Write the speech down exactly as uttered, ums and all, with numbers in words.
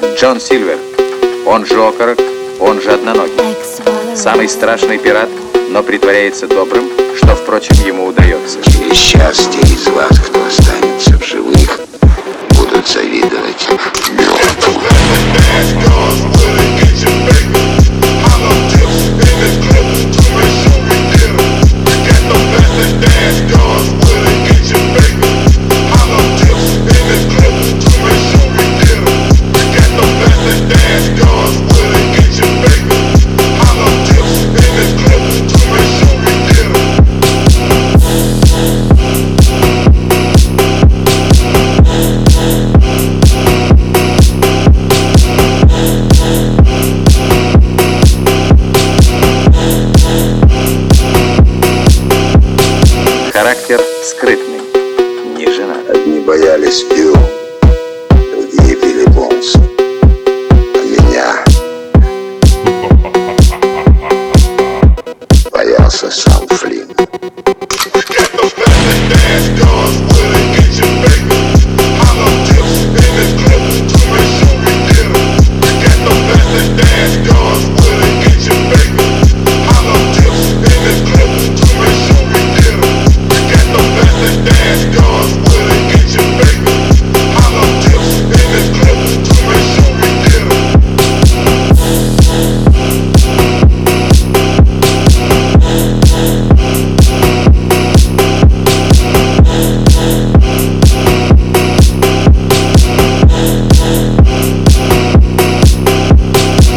Джон Сильвер, он же Окорок, он же Одноногий. Самый страшный пират, но притворяется добрым, что, впрочем, ему удается. Через час те из вас, кто останется в живых, будут завидовать мертвым.